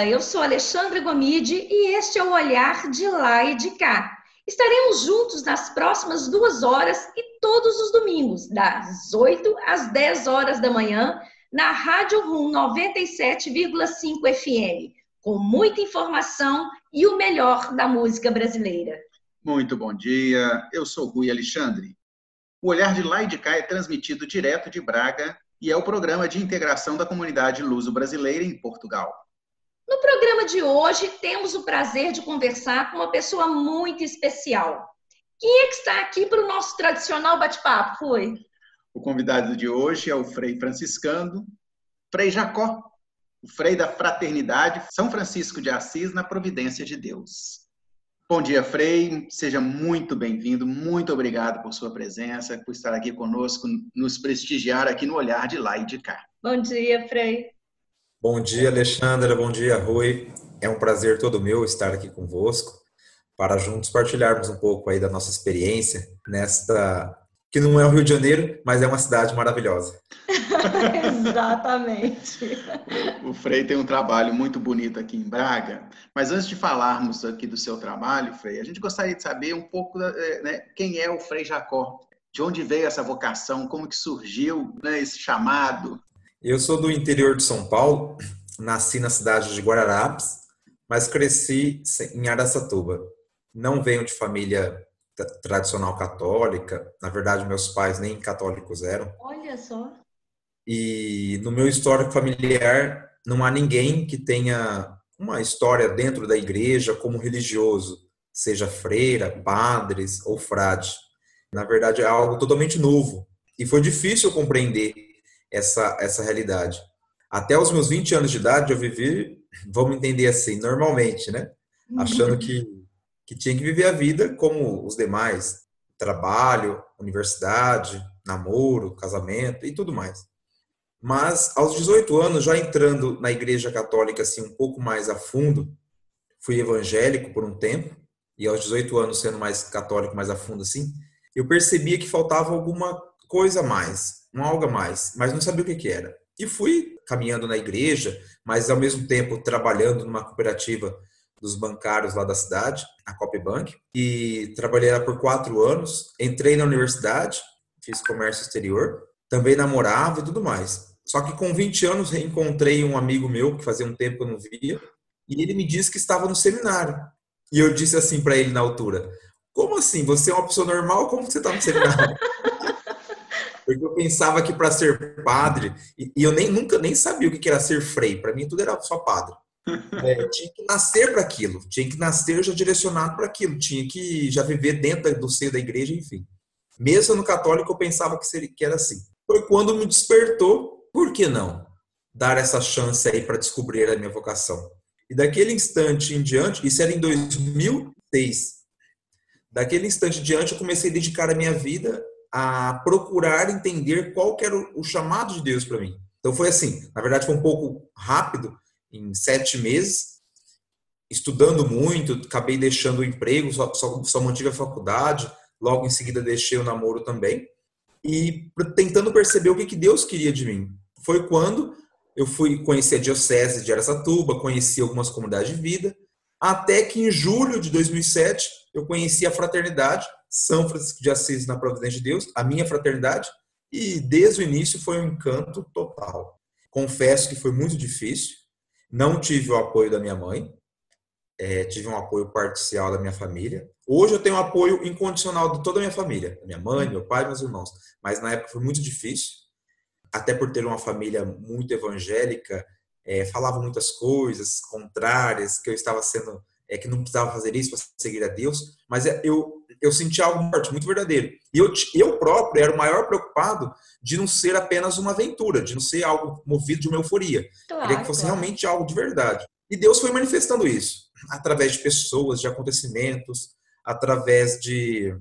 dia, eu sou Alexandra Gomide e este é o Olhar de Lá e de Cá. Estaremos juntos nas próximas 2 horas e todos os domingos, das 8 às 10 horas da manhã, na Rádio Rum 97,5 FM, com muita informação e o melhor da música brasileira. Muito bom dia, eu sou Rui Alexandre. O Olhar de Lá e de Cá é transmitido direto de Braga e é o programa de integração da comunidade luso-brasileira em Portugal. No programa de hoje, temos o prazer de conversar com uma pessoa muito especial. Quem é que está aqui para o nosso tradicional bate-papo, Rui? O convidado de hoje é o Frei franciscano, Frei Jacó, o Frei da Fraternidade São Francisco de Assis, na Providência de Deus. Bom dia, Frei, seja muito bem-vindo, muito obrigado por sua presença, por estar aqui conosco, nos prestigiar aqui no Olhar de Lá e de Cá. Bom dia, Frei. Bom dia, Alexandra, bom dia, Rui. É um prazer todo meu estar aqui convosco, para juntos partilharmos um pouco aí da nossa experiência nesta, que não é o Rio de Janeiro, mas é uma cidade maravilhosa. Exatamente. O Frei tem um trabalho muito bonito aqui em Braga, mas antes de falarmos aqui do seu trabalho, Frei, a gente gostaria de saber um pouco, quem é o Frei Jacó, de onde veio essa vocação, como que surgiu, esse chamado. Eu sou do interior de São Paulo, nasci na cidade de Guararapes, mas cresci em Araçatuba. Não venho de família tradicional católica, na verdade meus pais nem católicos eram. Olha só. E no meu histórico familiar não há ninguém que tenha uma história dentro da igreja como religioso, seja freira, padres ou frade. Na verdade é algo totalmente novo e foi difícil compreender essa realidade. Até os meus 20 anos de idade eu vivi, vamos entender assim, normalmente, né? Achando que tinha que viver a vida como os demais, trabalho, universidade, namoro, casamento e tudo mais. Mas aos 18 anos, já entrando na igreja católica assim um pouco mais a fundo, fui evangélico por um tempo, e aos 18 anos sendo mais católico mais a fundo assim, eu percebia que faltava alguma coisa a mais, algo a mais, mas não sabia o que era. E fui caminhando na igreja, mas ao mesmo tempo trabalhando numa cooperativa dos bancários lá da cidade, a Copbank, e trabalhei lá por 4 anos, entrei na universidade, fiz comércio exterior, também namorava e tudo mais. Só que com 20 anos reencontrei um amigo meu, que fazia um tempo que eu não via, e ele me disse que estava no seminário. E eu disse assim para ele na altura, como assim? Você é uma pessoa normal? Como você está no seminário? Porque eu pensava que para ser padre, e eu nunca nem sabia o que era ser frei, para mim tudo era só padre. Tinha que nascer para aquilo, tinha que nascer já direcionado para aquilo, tinha que já viver dentro do seio da igreja, enfim. Mesmo no católico eu pensava que era assim. Foi quando me despertou, por que não dar essa chance aí para descobrir a minha vocação? E daquele instante em diante, isso era em 2006, daquele instante em diante eu comecei a dedicar a minha vida a procurar entender qual que era o chamado de Deus para mim. Então foi assim, na verdade foi um pouco rápido, em 7 meses, estudando muito, acabei deixando o emprego, só mantive a faculdade, logo em seguida deixei o namoro também, e tentando perceber o que Deus queria de mim. Foi quando eu fui conhecer a Diocese de Araçatuba, conheci algumas comunidades de vida, até que em julho de 2007 eu conheci a Fraternidade São Francisco de Assis na Providência de Deus, a minha fraternidade, e desde o início foi um encanto total. Confesso que foi muito difícil, não tive o apoio da minha mãe, tive um apoio parcial da minha família. Hoje eu tenho um apoio incondicional de toda a minha família, minha mãe, meu pai, meus irmãos. Mas na época foi muito difícil, até por ter uma família muito evangélica, falava muitas coisas contrárias, que eu estava sendo, que não precisava fazer isso para seguir a Deus. Mas eu senti algo muito verdadeiro. E eu próprio era o maior preocupado de não ser apenas uma aventura, de não ser algo movido de uma euforia. Claro, queria que fosse realmente algo de verdade. E Deus foi manifestando isso, através de pessoas, de acontecimentos, através de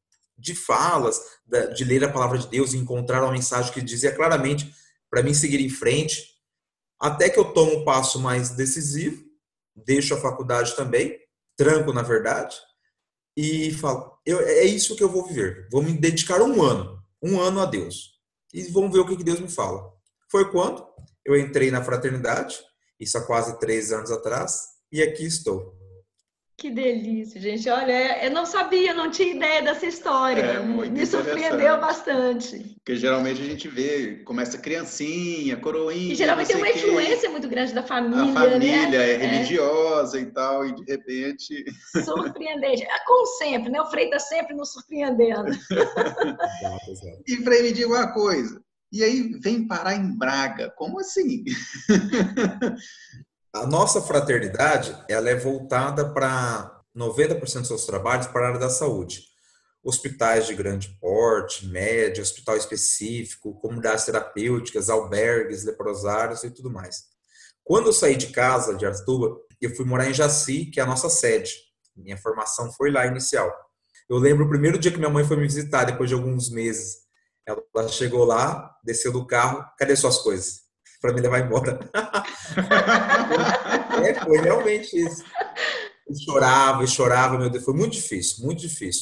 falas, de ler a palavra de Deus e encontrar uma mensagem que dizia claramente para mim seguir em frente, até que eu tomo um passo mais decisivo, deixo a faculdade também, tranco na verdade, e falo, é isso que eu vou viver, vou me dedicar um ano a Deus, e vamos ver o que Deus me fala. Foi quando eu entrei na fraternidade, isso há quase 3 anos atrás, e aqui estou. Que delícia, gente. Olha, eu não sabia, não tinha ideia dessa história. É muito Me surpreendeu interessante. bastante. Porque geralmente a gente vê, começa criancinha, E coroinha, não geralmente tem sei uma o quê. influência muito grande da A família, né? família é religiosa e tal, e de repente. Surpreendente. É como sempre, né? O Frei está sempre nos surpreendendo. Exato, exato. E Frei, me diga uma coisa. E aí vem parar em Braga. Como assim? A nossa fraternidade, ela é voltada para 90% dos seus trabalhos para a área da saúde. Hospitais de grande porte, médio, hospital específico, comunidades terapêuticas, albergues, leprosários e tudo mais. Quando eu saí de casa, de Aratuba, eu fui morar em Jaci, que é a nossa sede. Minha formação foi lá inicial. Eu lembro o primeiro dia que minha mãe foi me visitar, depois de alguns meses. Ela chegou lá, desceu do carro, cadê suas coisas? Para me levar embora. Foi realmente isso. E chorava, meu Deus, foi muito difícil, muito difícil.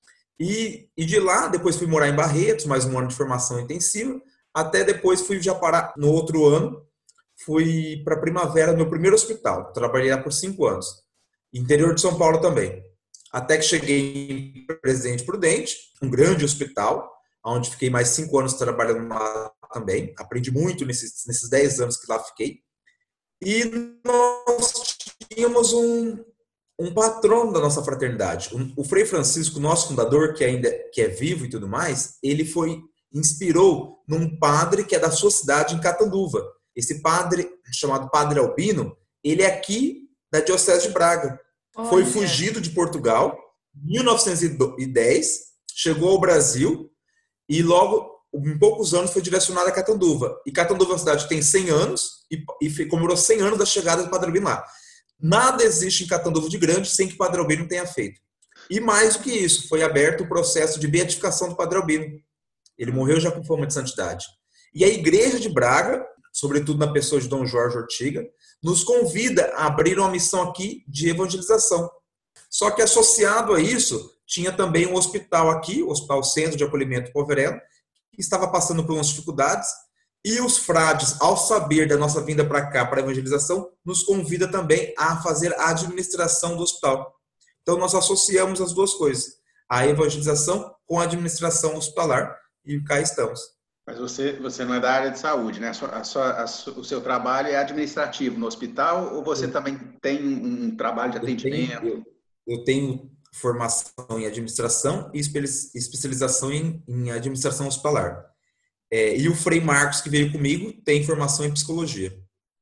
E de lá, depois fui morar em Barretos, mais um ano de formação intensiva, até depois fui já parar no outro ano, fui para Primavera, meu primeiro hospital, trabalhei lá por 5 anos, interior de São Paulo também, até que cheguei em Presidente Prudente, um grande hospital, onde fiquei mais 5 anos trabalhando lá também, aprendi muito nesses 10 anos que lá fiquei, e nós tínhamos um patrono da nossa fraternidade. O Frei Francisco, nosso fundador, que é vivo e tudo mais, ele inspirou num padre que é da sua cidade, em Catanduva. Esse padre, chamado Padre Albino, ele é aqui da Diocese de Braga. Olha. Foi fugido de Portugal em 1910, chegou ao Brasil e logo, em poucos anos, foi direcionado a Catanduva. E Catanduva é uma cidade que tem 100 anos e comemorou 100 anos da chegada do Padre Albino lá. Nada existe em Catanduva de Grande sem que o Padre Albino tenha feito. E mais do que isso, foi aberto o processo de beatificação do Padre Albino. Ele morreu já com fama de santidade. E a Igreja de Braga, sobretudo na pessoa de Dom Jorge Ortiga, nos convida a abrir uma missão aqui de evangelização. Só que associado a isso, tinha também um hospital aqui, o Hospital Centro de Acolhimento Poverello, que estava passando por umas dificuldades. E os frades, ao saber da nossa vinda para cá, para a evangelização, nos convida também a fazer a administração do hospital. Então, nós associamos as duas coisas, a evangelização com a administração hospitalar, e cá estamos. Mas você não é da área de saúde, né? O seu trabalho é administrativo no hospital ou você também tem um trabalho de atendimento? Eu tenho formação em administração e especialização em administração hospitalar. E o Frei Marcos, que veio comigo, tem formação em psicologia.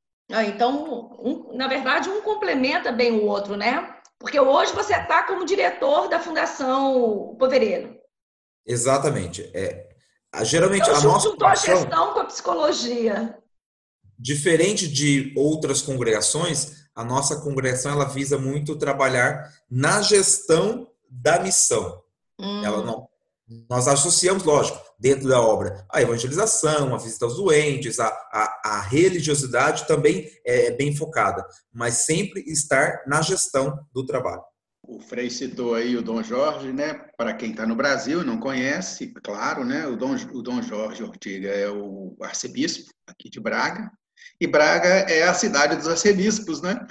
Então, na verdade, um complementa bem o outro, né? Porque hoje você está como diretor da Fundação Poverello. Exatamente. Geralmente, então, a nossa juntou a gestão com a psicologia. Diferente de outras congregações, a nossa congregação ela visa muito trabalhar na gestão da missão. Ela não. Nós associamos, lógico, dentro da obra, a evangelização, a visita aos doentes, a religiosidade também é bem focada, mas sempre estar na gestão do trabalho. O Frei citou aí o Dom Jorge, né? Para quem está no Brasil e não conhece, claro, né? O Dom Jorge Ortiga é o arcebispo aqui de Braga, e Braga é a cidade dos arcebispos, né?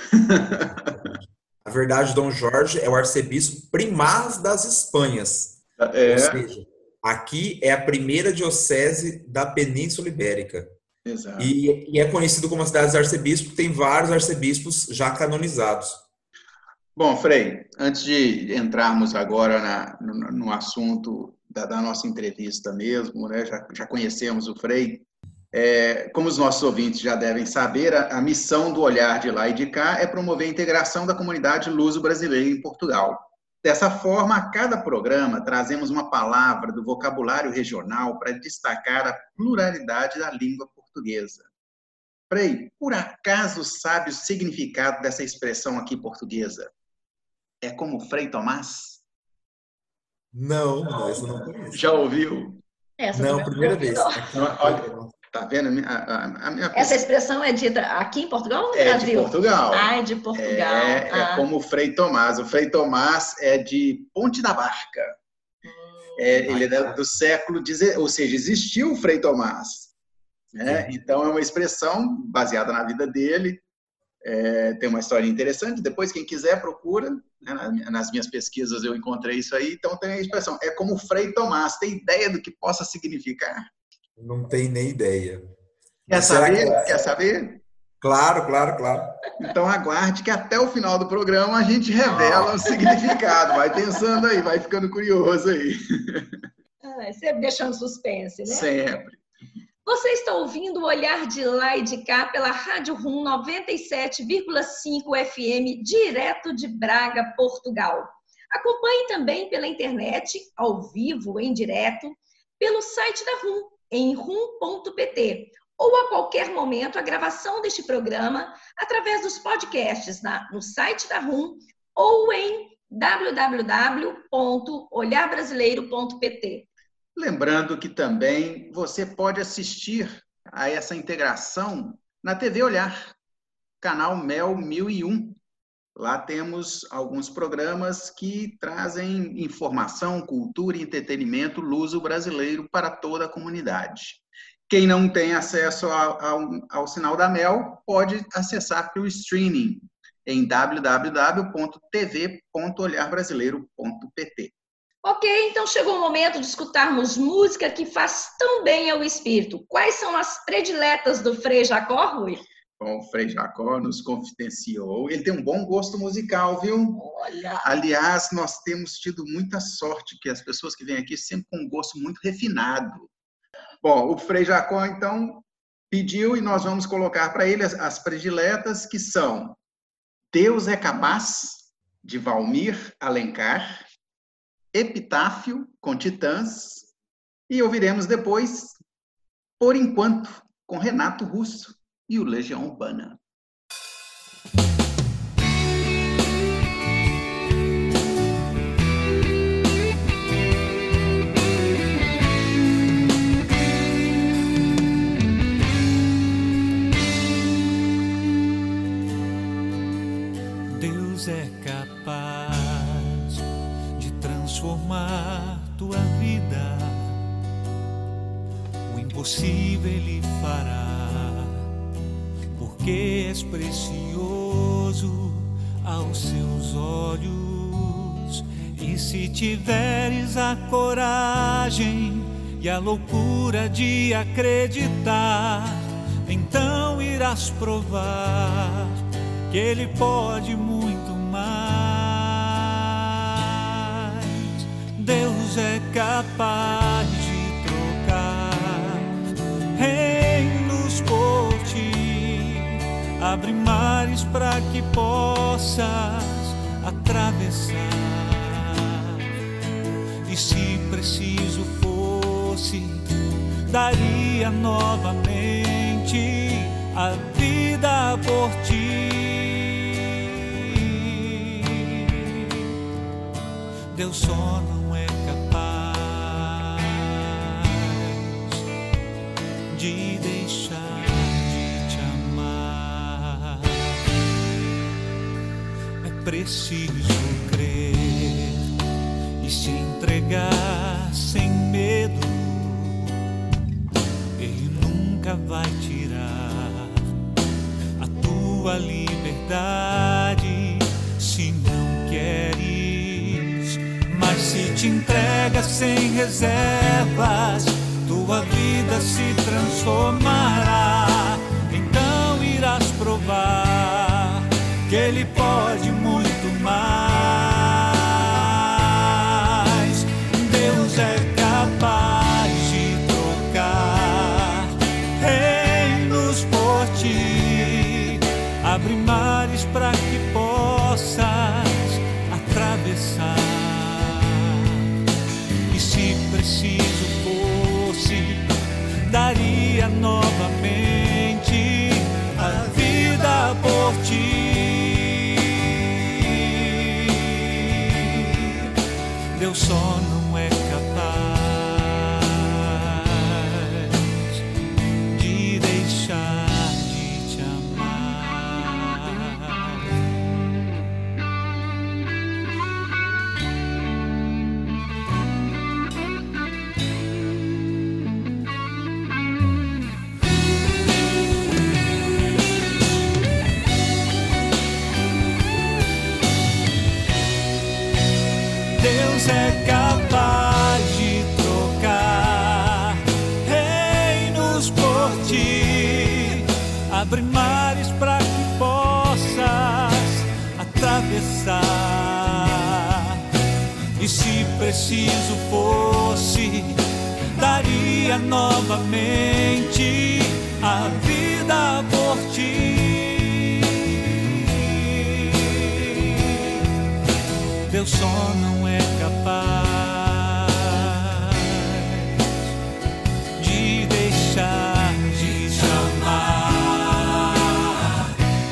Na verdade, Dom Jorge é o arcebispo primaz das Espanhas. Ou seja, aqui é a primeira diocese da Península Ibérica. Exato. E é conhecido como a cidade dos arcebispos, tem vários arcebispos já canonizados. Bom, Frei, antes de entrarmos agora no assunto da nossa entrevista mesmo, né? Já conhecemos o Frei. Como os nossos ouvintes já devem saber, a missão do Olhar de Lá e de Cá é promover a integração da comunidade luso-brasileira em Portugal. Dessa forma, a cada programa, trazemos uma palavra do vocabulário regional para destacar a pluralidade da língua portuguesa. Frei, por acaso sabe o significado dessa expressão aqui portuguesa? É como Frei Tomás? Não, essa eu não conheço. Já ouviu? Não, primeira vez. Olha, tá vendo? A minha Essa expressão é dita aqui em Portugal ou no Brasil? De Portugal. É de Portugal. É como o Frei Tomás. O Frei Tomás é de Ponte da Barca. Ele é do século XIX, ou seja, existiu o Frei Tomás. Né? Então, é uma expressão baseada na vida dele, Tem uma história interessante, depois quem quiser procura, né? Nas minhas pesquisas eu encontrei isso aí, então tem a expressão, é como Frei Tomás, tem ideia do que possa significar? Não tem nem ideia. Quer Mas será saber? que... Quer saber? Claro, claro, claro. Então aguarde que até o final do programa a gente revela o significado, vai pensando aí, vai ficando curioso aí. Sempre deixando suspense, né? Sempre. Você está ouvindo o Olhar de Lá e de Cá pela Rádio Rum 97,5 FM, direto de Braga, Portugal. Acompanhe também pela internet, ao vivo, em direto, pelo site da Rum, em rum.pt, ou a qualquer momento a gravação deste programa através dos podcasts no site da Rum ou em www.olharbrasileiro.pt. Lembrando que também você pode assistir a essa integração na TV Olhar, canal MEL 1001. Lá temos alguns programas que trazem informação, cultura e entretenimento luso-brasileiro para toda a comunidade. Quem não tem acesso ao sinal da MEL pode acessar pelo streaming em www.tv.olharbrasileiro.pt. Ok, então chegou o momento de escutarmos música que faz tão bem ao espírito. Quais são as prediletas do Frei Jacó, Rui? Bom, o Frei Jacó nos confidenciou. Ele tem um bom gosto musical, viu? Olha! Aliás, nós temos tido muita sorte, que as pessoas que vêm aqui sempre com um gosto muito refinado. Bom, o Frei Jacó, então, pediu e nós vamos colocar para ele as prediletas, que são Deus é Capaz, de Valmir Alencar, Epitáfio, com Titãs, e ouviremos depois Por Enquanto, com Renato Russo e o Legião Urbana. Deus é capaz de transformar tua vida. O impossível Ele fará, porque és precioso aos seus olhos. E se tiveres a coragem e a loucura de acreditar, então irás provar que Ele pode muito mais. Deus é capaz de trocar reinos por ti, abre mares para que possas atravessar. E se preciso fosse, daria novamente a vida por ti. Deus só não é capaz de deixar de te amar. É preciso crer e se entregar sem medo. Ele nunca vai tirar a tua liberdade se não queres. Mas se te entregas sem reservas, tua vida se transformará. Então irás provar que Ele pode muito mais. Deus é capaz de trocar reinos por ti, abre mares para que possas atravessar. E se preciso fosse, daria novamente a vida por ti. Deus só não é capaz de deixar de te amar. atravessar. E se preciso fosse, daria novamente a vida por ti. Deus só não é capaz de deixar de te amar.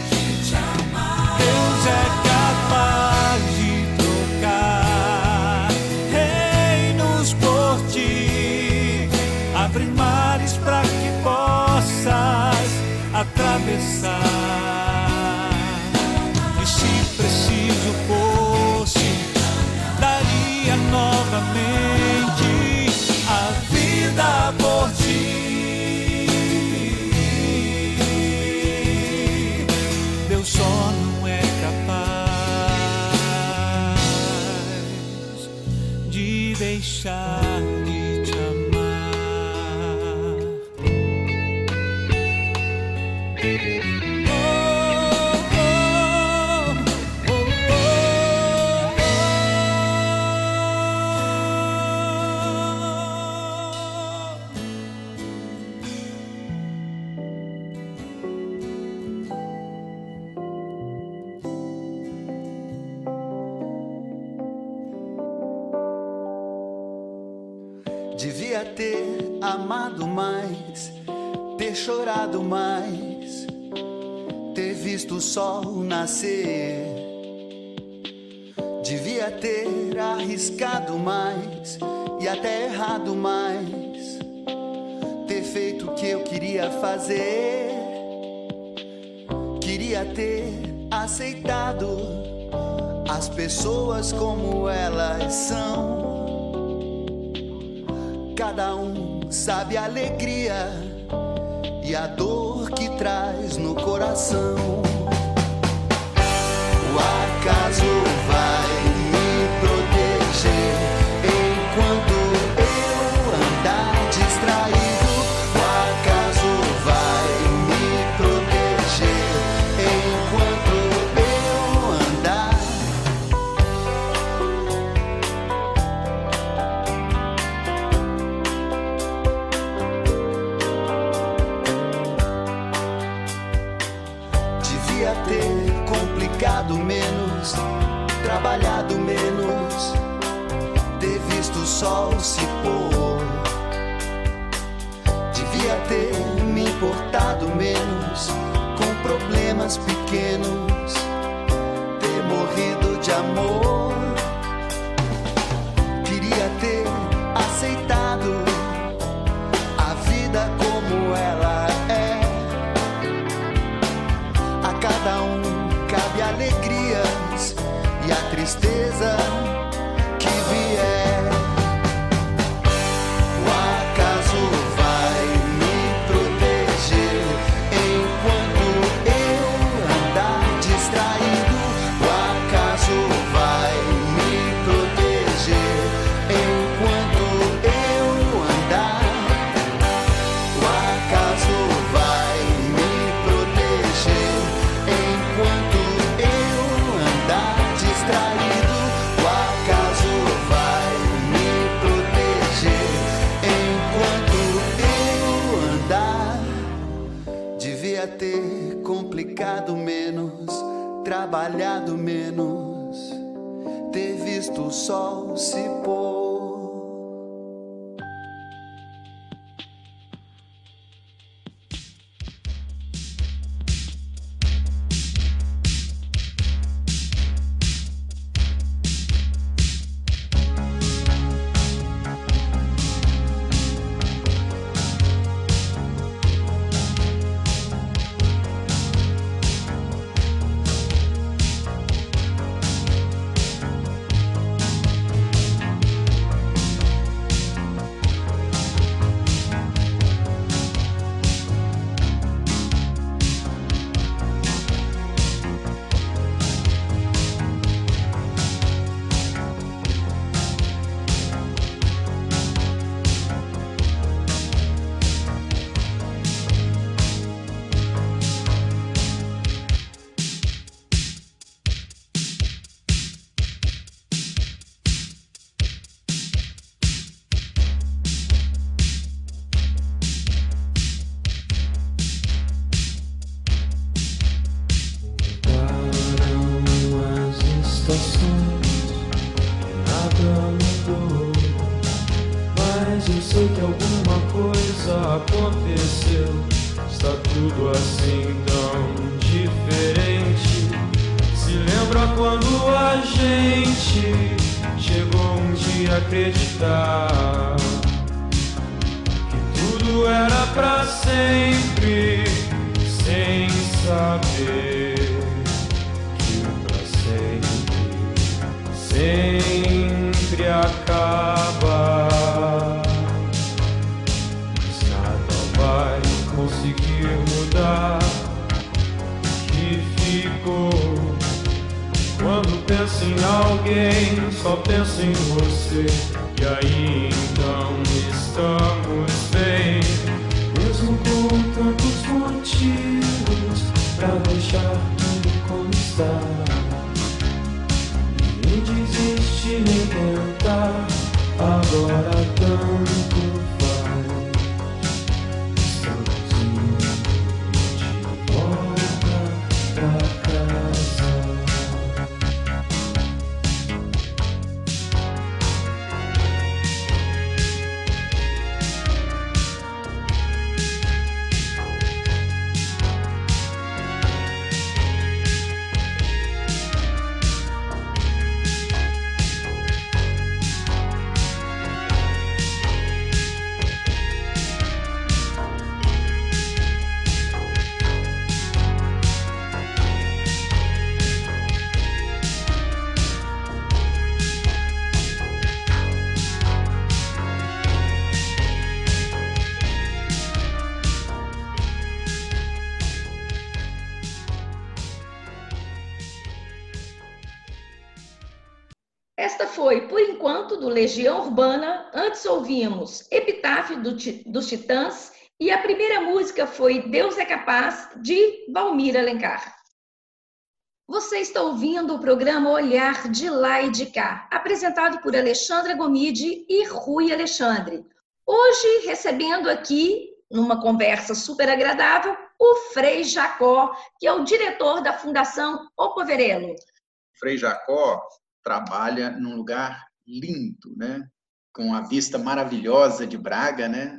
Deus é capaz de trocar reinos por ti, abrir mares para que possas atravessar. E se preciso fosse, daria novamente a vida por ti. Deus só não é capaz de deixar de te amar. Devia ter amado mais, ter chorado mais, ter visto o sol nascer. Devia ter arriscado mais e até errado mais, ter feito o que eu queria fazer. Queria ter aceitado as pessoas como elas são. Cada um sabe a alegria e a dor que traz no coração. O acaso vai me proteger enquanto eu andar distraído. O acaso vai me proteger enquanto eu andar. Devia ter complicado menos, trabalhado menos, ter visto o sol se pôr. Devia ter me importado menos com problemas pequenos, ter morrido de amor. Queria ter aceitado a vida como ela é. A cada um cabe alegrias e a tristeza que vier. O acaso vai me proteger enquanto eu andar distraído. O acaso vai me proteger enquanto eu andar. O acaso vai me proteger enquanto eu andar distraído. O acaso vai me proteger enquanto eu andar. Devia ter complicado menos, trabalhado menos, ter visto o sol se pôr. assunto, nada mudou. Mas eu sei que alguma coisa aconteceu. Está tudo assim tão diferente. Se lembra quando a gente chegou um dia a acreditar que tudo era pra sempre, sem saber que o pra sempre acaba. Mas nada vai conseguir mudar o que ficou. Quando penso em alguém, só penso em você. E aí então estamos bem, mesmo com tantos motivos pra deixar tudo como está. Nem desistir, nem tentar, agora tanto faz. Estamos indo de volta pra casa. Esta foi, por enquanto, do Legião Urbana. Antes ouvimos Epitáfio dos Titãs e a primeira música foi Deus é Capaz, de Valmir Alencar. Você está ouvindo o programa Olhar de Lá e de Cá, apresentado por Alexandra Gomide e Rui Alexandre. Hoje, recebendo aqui, numa conversa super agradável, o Frei Jacó, que é o diretor da Fundação O Poverello. Frei Jacó trabalha num lugar lindo, né? Com a vista maravilhosa de Braga, né?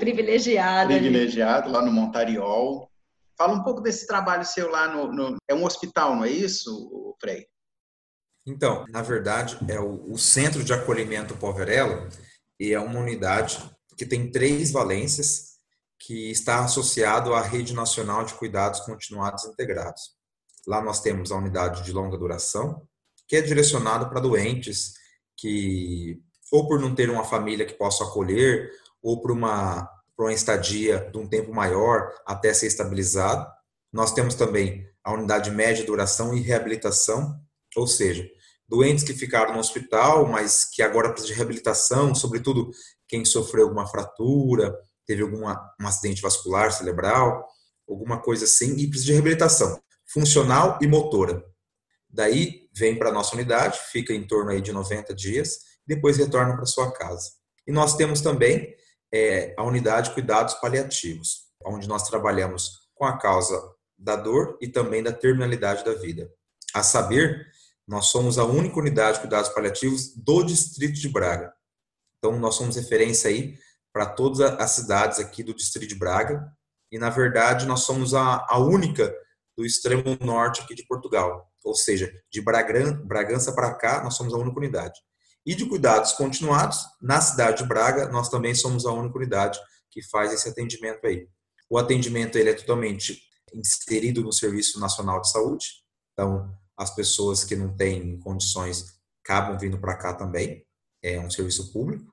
Privilegiado lá no Montariol. Fala um pouco desse trabalho seu lá É um hospital, não é isso, Frei? Então, na verdade, é o Centro de Acolhimento Poverello, e é uma unidade que tem 3 valências, que está associado à Rede Nacional de Cuidados Continuados Integrados. Lá nós temos a unidade de longa duração, que é direcionado para doentes que, ou por não ter uma família que possa acolher, ou por uma estadia de um tempo maior até ser estabilizado. Nós temos também a unidade de média duração e reabilitação, ou seja, doentes que ficaram no hospital, mas que agora precisam de reabilitação, sobretudo quem sofreu alguma fratura, teve um acidente vascular cerebral, alguma coisa assim, e precisa de reabilitação funcional e motora. Daí vem para a nossa unidade, fica em torno aí de 90 dias, depois retorna para sua casa. E nós temos também a unidade de cuidados paliativos, onde nós trabalhamos com a causa da dor e também da terminalidade da vida. A saber, nós somos a única unidade de cuidados paliativos do Distrito de Braga. Então, nós somos referência aí para todas as cidades aqui do Distrito de Braga. E, na verdade, nós somos a única do extremo norte aqui de Portugal. Ou seja, de Bragança para cá, nós somos a única unidade. E de cuidados continuados, na cidade de Braga, nós também somos a única unidade que faz esse atendimento aí. O atendimento ele é totalmente inserido no Serviço Nacional de Saúde. Então, as pessoas que não têm condições acabam vindo para cá também. É um serviço público.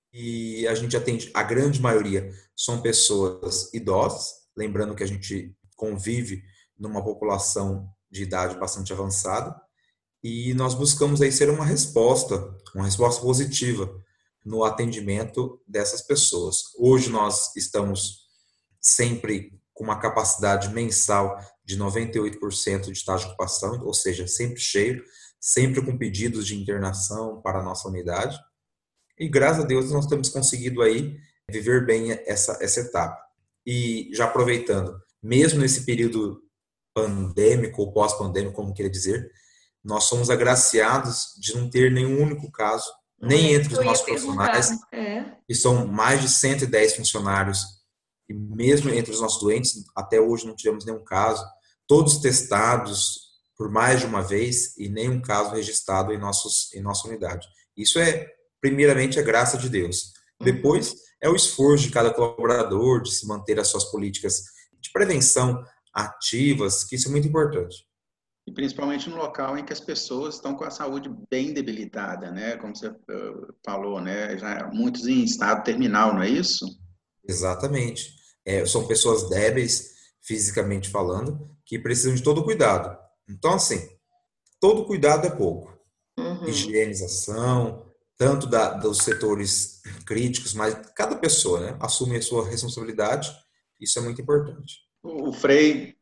E a gente atende, a grande maioria são pessoas idosas. Lembrando que a gente convive numa população de idade bastante avançada, e nós buscamos aí ser uma resposta positiva no atendimento dessas pessoas. Hoje nós estamos sempre com uma capacidade mensal de 98% de estágio de ocupação, ou seja, sempre cheio, sempre com pedidos de internação para a nossa unidade, e graças a Deus nós temos conseguido aí viver bem essa etapa. E já aproveitando, mesmo nesse período pandêmico ou pós-pandêmico, como queira dizer, nós somos agraciados de não ter nenhum único caso, nem entre os nossos profissionais, que são mais de 110 funcionários, e mesmo entre os nossos doentes, até hoje não tivemos nenhum caso, todos testados por mais de uma vez e nenhum caso registrado em nossa unidade. Isso é, primeiramente, a graça de Deus. Depois, é o esforço de cada colaborador de se manter as suas políticas de prevenção ativas, que isso é muito importante. E principalmente no local em que as pessoas estão com a saúde bem debilitada, né? Como você falou, né? Já muitos em estado terminal, não é isso? Exatamente. São pessoas débeis, fisicamente falando, que precisam de todo cuidado. Então, assim, todo cuidado é pouco. Higienização, tanto dos setores críticos, mas cada pessoa, né, assume a sua responsabilidade. Isso é muito importante. O Frei,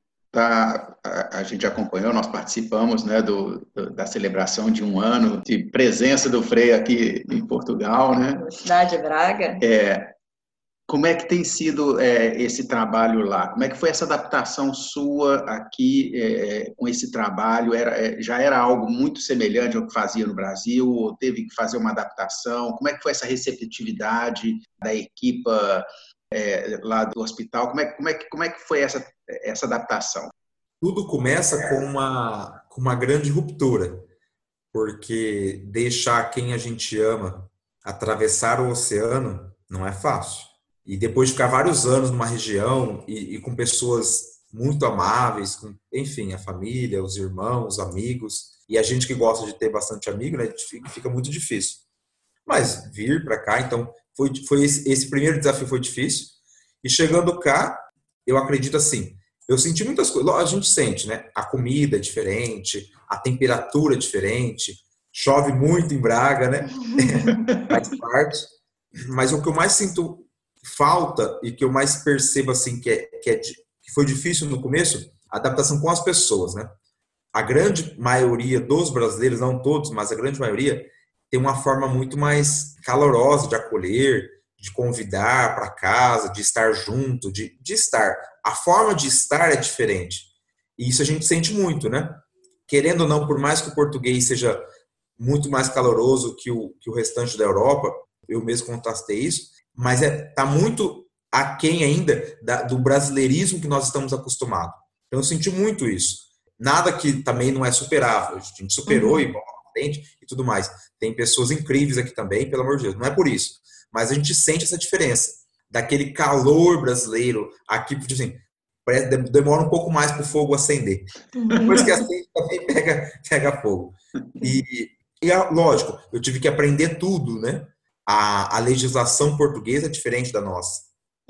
a gente acompanhou, nós participamos, né, da celebração de 1 ano de presença do Frei aqui em Portugal, né? Na cidade de Braga. Como é que tem sido esse trabalho lá? Como é que foi essa adaptação sua aqui com esse trabalho? Já era algo muito semelhante ao que fazia no Brasil? Ou teve que fazer uma adaptação? Como é que foi essa receptividade da equipa lá do hospital? Como é que foi essa adaptação? Tudo começa com uma grande ruptura, porque deixar quem a gente ama atravessar o oceano não é fácil. E depois de ficar vários anos numa região e com pessoas muito amáveis, enfim, a família, os irmãos, os amigos, e a gente que gosta de ter bastante amigo, né, fica muito difícil. Mas vir para cá, então, foi esse primeiro desafio foi difícil. E chegando cá, eu acredito assim, eu senti muitas coisas. A gente sente, né? A comida é diferente, a temperatura é diferente, chove muito em Braga, né? Faz parte. Mas o que eu mais sinto falta e que eu mais percebo assim que foi difícil no começo, a adaptação com as pessoas, né? A grande maioria dos brasileiros, não todos, mas a grande maioria tem uma forma muito mais calorosa de acolher, de convidar para casa, de estar junto, de estar. A forma de estar é diferente. E isso a gente sente muito, né? Querendo ou não, por mais que o português seja muito mais caloroso que o restante da Europa, eu mesmo contrastei isso, mas tá muito aquém ainda do brasileirismo que nós estamos acostumados. Então eu senti muito isso. Nada que também não é superável. A gente superou e tudo mais. Tem pessoas incríveis aqui também, pelo amor de Deus. Não é por isso. Mas a gente sente essa diferença. Daquele calor brasileiro aqui, tipo assim, demora um pouco mais para o fogo acender. Depois que acende, também pega fogo. E lógico, eu tive que aprender tudo, né? A legislação portuguesa é diferente da nossa.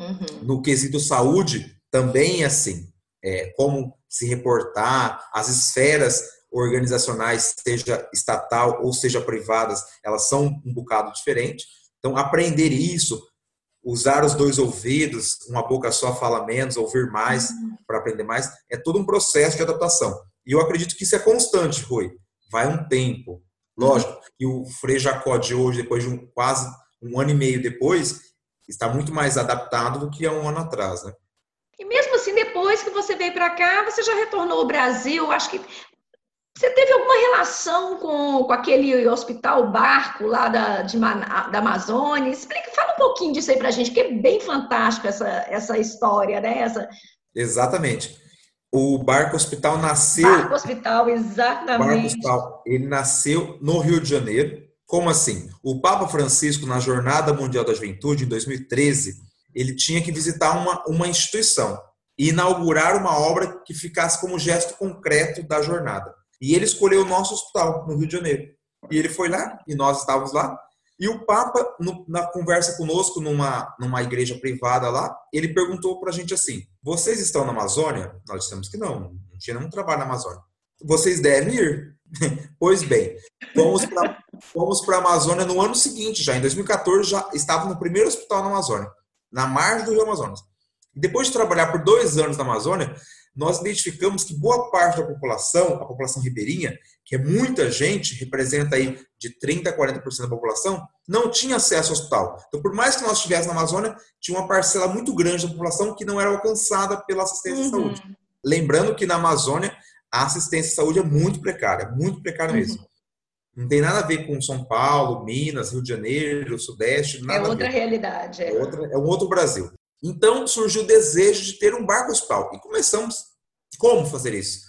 No quesito saúde, também é assim. Como se reportar, as esferas organizacionais, seja estatal ou seja privadas, elas são um bocado diferentes. Então, aprender isso, usar os 2 ouvidos, uma boca só fala menos, ouvir mais para aprender mais, é todo um processo de adaptação. E eu acredito que isso é constante, Rui. Vai um tempo. Lógico que o Frei Jacó de hoje, depois de quase 1 ano e meio depois, está muito mais adaptado do que há 1 ano atrás, né? E mesmo assim, depois que você veio para cá, você já retornou ao Brasil, acho que você teve alguma relação com aquele hospital barco lá da Amazônia? Fala um pouquinho disso aí pra gente, que é bem fantástico essa história, né? Exatamente. O Barco Hospital nasceu... Barco Hospital, exatamente. Barco Hospital, ele nasceu no Rio de Janeiro. Como assim? O Papa Francisco, na Jornada Mundial da Juventude, em 2013, ele tinha que visitar uma instituição e inaugurar uma obra que ficasse como gesto concreto da jornada. E ele escolheu o nosso hospital, no Rio de Janeiro. E ele foi lá, e nós estávamos lá. E o Papa, na conversa conosco, numa igreja privada lá, ele perguntou para a gente assim, vocês estão na Amazônia? Nós dissemos que não tinha nenhum trabalho na Amazônia. Vocês devem ir. Pois bem, fomos para a Amazônia no ano seguinte, já em 2014, já estava no primeiro hospital na Amazônia, na margem do Rio Amazonas. E depois de trabalhar por 2 anos na Amazônia, nós identificamos que boa parte da população, a população ribeirinha, que é muita gente, representa aí de 30% a 40% da população, não tinha acesso ao hospital. Então, por mais que nós estivéssemos na Amazônia, tinha uma parcela muito grande da população que não era alcançada pela assistência de saúde. Lembrando que na Amazônia, a assistência à saúde é muito precária mesmo. Não tem nada a ver com São Paulo, Minas, Rio de Janeiro, Sudeste, É nada a outra ver. realidade. É um outro Brasil. Então surgiu o desejo de ter um barco hospital. E começamos. Como fazer isso?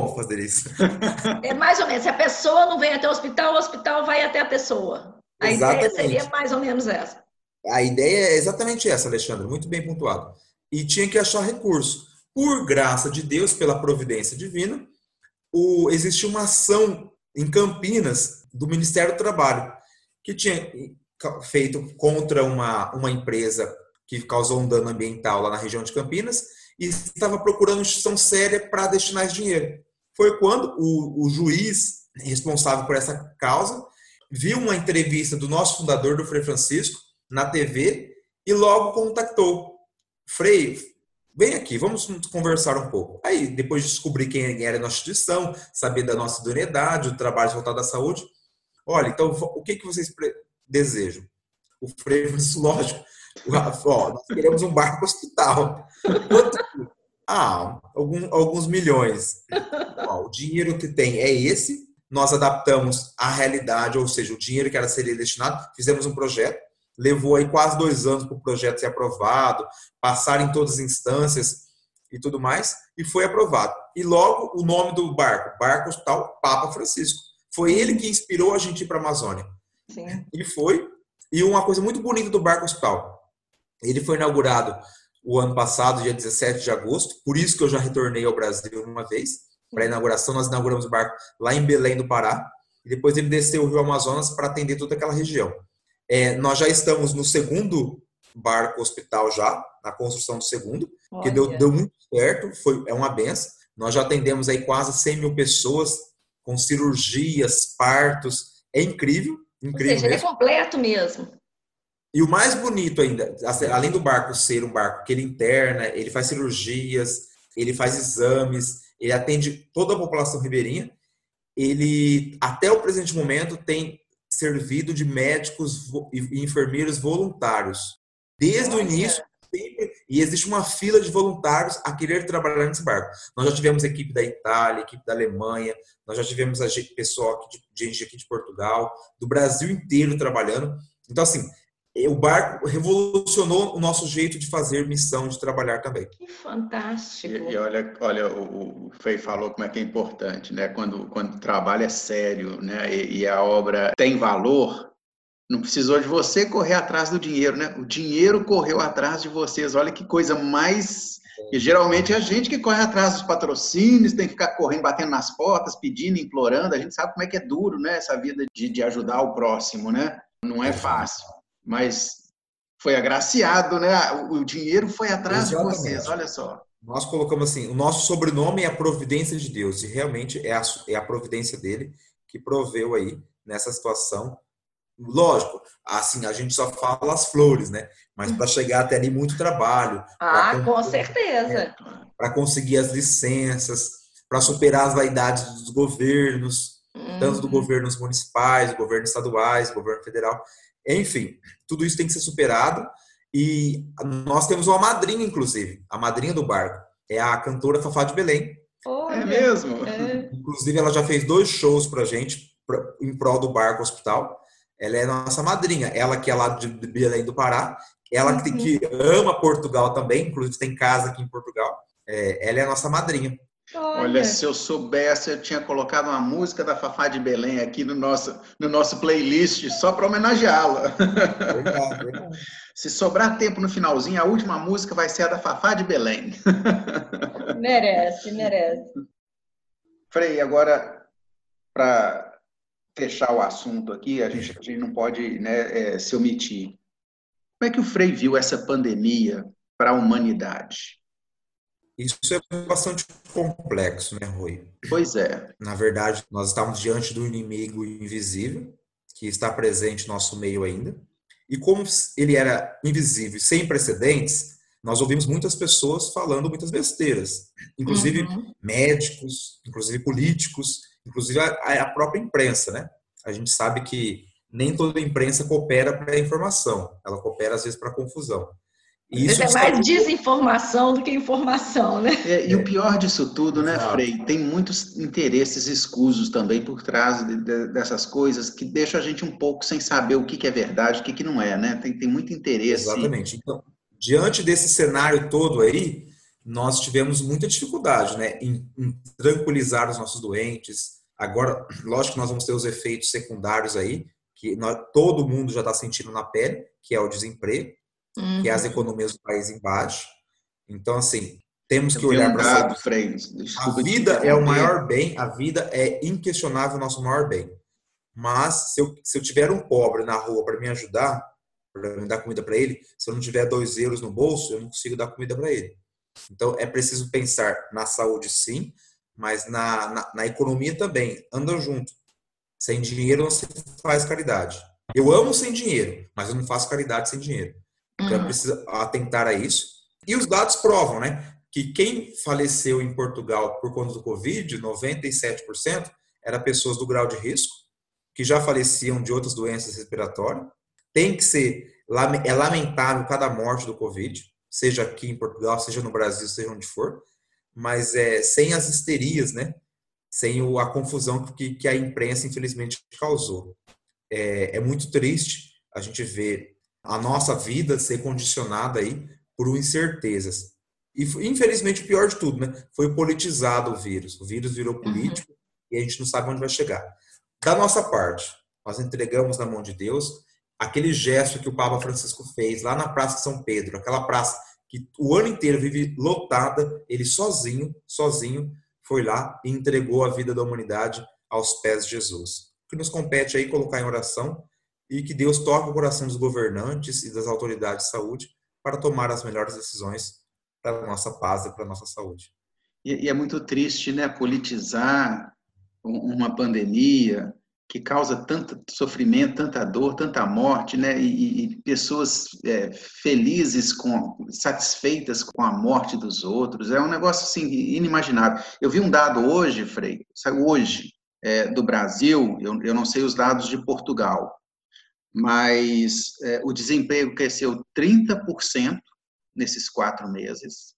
É mais ou menos, se a pessoa não vem até o hospital vai até a pessoa. A ideia seria mais ou menos essa. A ideia é exatamente essa, Alexandre, muito bem pontuado. E tinha que achar recurso. Por graça de Deus, pela providência divina, existiu uma ação em Campinas do Ministério do Trabalho, que tinha feito contra uma empresa que causou um dano ambiental lá na região de Campinas e estava procurando uma instituição séria para destinar esse dinheiro. Foi quando o juiz responsável por essa causa viu uma entrevista do nosso fundador, do Frei Francisco, na TV e logo contactou. Frei, vem aqui, vamos conversar um pouco. Aí, depois de descobrir quem era a nossa instituição, saber da nossa idoneidade, o trabalho voltado à saúde, olha, então, o que vocês desejam? O Frei Francisco, lógico, nós queremos um barco hospital. Quanto? Alguns milhões. O dinheiro que tem é esse, nós adaptamos à realidade, ou seja, o dinheiro que era seria destinado, fizemos um projeto, levou aí quase 2 anos para o projeto ser aprovado, passar em todas as instâncias e tudo mais, e foi aprovado. E logo o nome do Barco Hospital Papa Francisco. Foi ele que inspirou a gente ir para a Amazônia. Sim. E uma coisa muito bonita do Barco Hospital, ele foi inaugurado o ano passado, dia 17 de agosto, por isso que eu já retornei ao Brasil uma vez, para a inauguração. Nós inauguramos o barco lá em Belém do Pará, e depois ele desceu o Rio Amazonas para atender toda aquela região. Nós já estamos no segundo barco hospital já, na construção do segundo, que deu muito certo, é uma benção. Nós já atendemos aí quase 100 mil pessoas com cirurgias, partos, é incrível. Ou seja, ele é completo mesmo. E o mais bonito ainda, além do barco ser um barco que ele interna, ele faz cirurgias, ele faz exames, ele atende toda a população ribeirinha, ele, até o presente momento, tem servido de médicos e enfermeiros voluntários. Desde o início, sempre, e existe uma fila de voluntários a querer trabalhar nesse barco. Nós já tivemos equipe da Itália, equipe da Alemanha, nós já tivemos pessoal gente aqui de Portugal, do Brasil inteiro trabalhando. Então, assim, o barco revolucionou o nosso jeito de fazer missão, de trabalhar também. Que fantástico. E olha, o Frei falou como é que é importante, né? Quando o trabalho é sério, né? E a obra tem valor, não precisou de você correr atrás do dinheiro, né? O dinheiro correu atrás de vocês. Olha que coisa mais... E geralmente é a gente que corre atrás dos patrocínios, tem que ficar correndo, batendo nas portas, pedindo, implorando. A gente sabe como é que é duro, né? Essa vida de ajudar o próximo, né? Não é fácil. Mas foi agraciado, né? O dinheiro foi atrás de vocês, olha só. Nós colocamos assim, o nosso sobrenome é a providência de Deus, e realmente é a providência dele que proveu aí nessa situação. Lógico, assim, a gente só fala as flores, né? Mas para chegar até ali, muito trabalho. Com certeza. Para conseguir as licenças, para superar as vaidades dos governos, tanto dos governos municipais, governos estaduais, governo federal. Enfim, tudo isso tem que ser superado, e nós temos uma madrinha, inclusive, a madrinha do barco, é a cantora Fafá de Belém. É mesmo? Inclusive, ela já fez 2 shows pra gente, em prol do Barco Hospital. Ela é nossa madrinha, ela que é lá de Belém do Pará, ela que ama Portugal também, inclusive tem casa aqui em Portugal, ela é a nossa madrinha. Olha, se eu soubesse, eu tinha colocado uma música da Fafá de Belém aqui no nosso playlist, só para homenageá-la. Verdade. Se sobrar tempo no finalzinho, a última música vai ser a da Fafá de Belém. Merece. Frei, agora, para fechar o assunto aqui, a gente não pode, né, se omitir. Como é que o Frei viu essa pandemia para a humanidade? Isso é bastante complexo, né, Rui? Pois é. Na verdade, nós estamos diante do inimigo invisível, que está presente no nosso meio ainda. E como ele era invisível, sem precedentes, nós ouvimos muitas pessoas falando muitas besteiras. Inclusive médicos, inclusive políticos, inclusive a própria imprensa, né? A gente sabe que nem toda a imprensa coopera para a informação. Ela coopera, às vezes, para a confusão. Às vezes Isso é de mais saúde. desinformação do que informação, né? E o pior disso tudo, né, Exato. Frei, tem muitos interesses escusos também por trás dessas coisas que deixam a gente um pouco sem saber o que que é verdade, o que que não é, né? Tem muito interesse. Exatamente. Então, diante desse cenário todo aí, nós tivemos muita dificuldade, né, em tranquilizar os nossos doentes. Agora, lógico que nós vamos ter os efeitos secundários aí, que todo mundo já está sentindo na pele, que é o desemprego, que é as Uhum. economias do país em baixo. Então, assim, temos Eu que vi olhar um para a dado, saúde. Frei, A desculpa te vida é o interromper. maior bem, a vida é inquestionável o nosso maior bem. Mas se eu tiver um pobre na rua para me ajudar, para me dar comida para ele, se eu não tiver 2 euros no bolso, eu não consigo dar comida para ele. Então é preciso pensar na saúde, sim, mas na economia também. Andam junto. Sem dinheiro não se faz caridade. Eu amo sem dinheiro, mas eu não faço caridade sem dinheiro. Então é Uhum. preciso atentar a isso. E os dados provam, né, que quem faleceu em Portugal por conta do Covid, 97%, eram pessoas do grau de risco, que já faleciam de outras doenças respiratórias. Tem que ser, é lamentável cada morte do Covid, seja aqui em Portugal, seja no Brasil, seja onde for, mas sem as histerias, né? Sem a confusão que a imprensa, infelizmente, causou. É muito triste a gente ver a nossa vida ser condicionada aí por incertezas. E, infelizmente, o pior de tudo, né? Foi politizado o vírus. O vírus virou Uhum. político e a gente não sabe onde vai chegar. Da nossa parte, nós entregamos na mão de Deus aquele gesto que o Papa Francisco fez lá na Praça de São Pedro, aquela praça que o ano inteiro vive lotada, ele sozinho foi lá e entregou a vida da humanidade aos pés de Jesus. O que nos compete aí colocar em oração e que Deus toque o coração dos governantes e das autoridades de saúde para tomar as melhores decisões para a nossa paz e para a nossa saúde. E é muito triste, né, politizar uma pandemia que causa tanto sofrimento, tanta dor, tanta morte, né, e pessoas felizes, satisfeitas com a morte dos outros. É um negócio assim inimaginável. Eu vi um dado hoje, Frei, saiu hoje, do Brasil. Eu não sei os dados de Portugal, mas o desemprego cresceu 30% nesses 4 meses.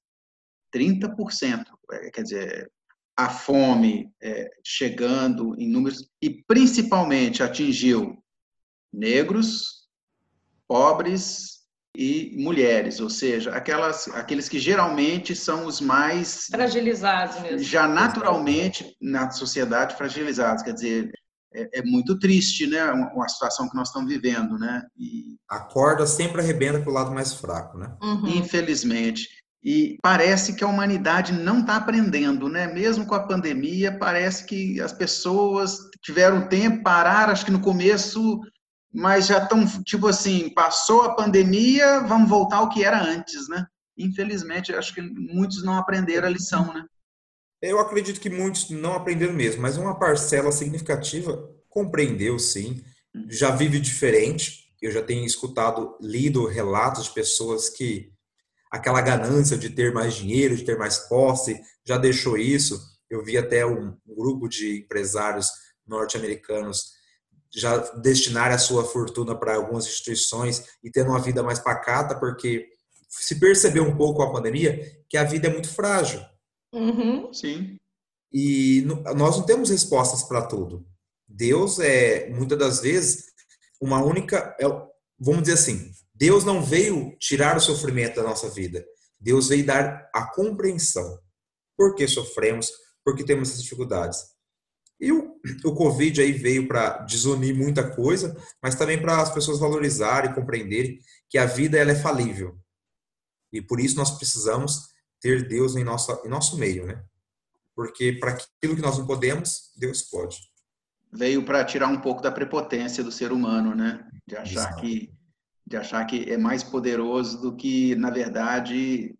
30%, quer dizer, a fome chegando em números, e principalmente atingiu negros, pobres e mulheres, ou seja, aqueles que geralmente são os mais, Fragilizados mesmo. já naturalmente na sociedade fragilizados. Quer dizer, é muito triste, né, uma situação que nós estamos vivendo, né? E, A corda sempre arrebenta para o lado mais fraco, né? Uhum. infelizmente. E parece que a humanidade não está aprendendo, né? Mesmo com a pandemia, parece que as pessoas tiveram tempo, pararam, acho que no começo, mas já estão, tipo assim, passou a pandemia, vamos voltar ao que era antes, né? Infelizmente, acho que muitos não aprenderam a lição, né? Eu acredito que muitos não aprenderam mesmo, mas uma parcela significativa compreendeu, sim. Já vive diferente. Eu já tenho escutado, lido relatos de pessoas que aquela ganância de ter mais dinheiro, de ter mais posse, já deixou isso. Eu vi até um grupo de empresários norte-americanos já destinarem a sua fortuna para algumas instituições e tendo uma vida mais pacata, porque se percebeu um pouco com a pandemia que a vida é muito frágil. Uhum. Sim. E nós não temos respostas para tudo. Deus muitas das vezes, uma única, vamos dizer assim, Deus não veio tirar o sofrimento da nossa vida. Deus veio dar a compreensão. Por que sofremos? Por que temos essas dificuldades? E o Covid aí veio para desunir muita coisa, mas também para as pessoas valorizarem e compreenderem que a vida ela é falível. E por isso nós precisamos ter Deus em nosso meio, né? Porque para aquilo que nós não podemos, Deus pode. Veio para tirar um pouco da prepotência do ser humano, né? De achar que é mais poderoso do que, na verdade,